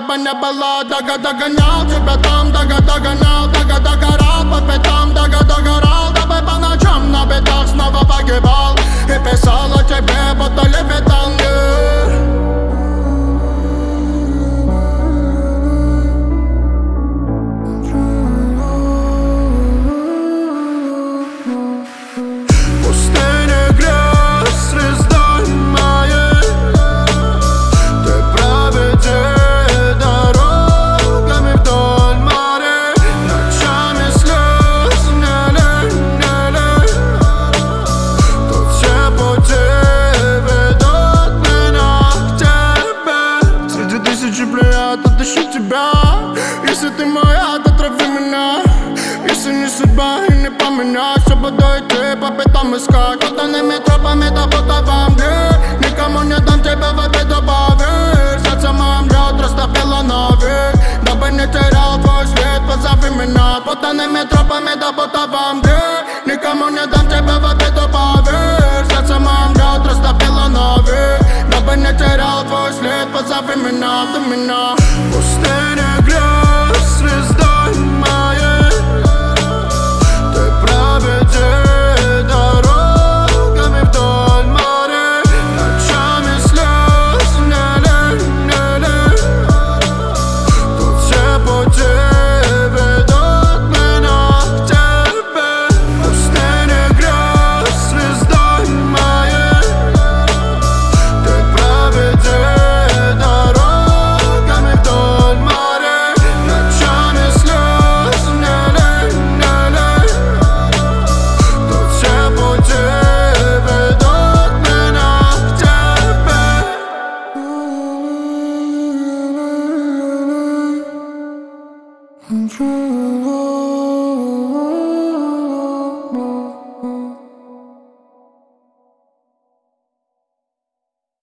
бы не было. Догонял тебя там, догонял, догорал по пятам, догорал. Тобой по ночам на бедах снова погибал и писал о тебе, будто лепетал. Отыщу тебя. Если ты моя, то трави меня. Если не судьба и не поменять, все буду идти по пятам искать. Путанными тропами, да будто во мне. Никому не дам тебя в обиду, поверь. Сердце моим лед растопило навек. Дабы не терял твой след, позови меня. Путанными тропами, да будто во мне. Никому не дам тебя в обиду, поверь. Сердце моим лед растопило навек. Дабы не терял твой след, позови меня, ты меня.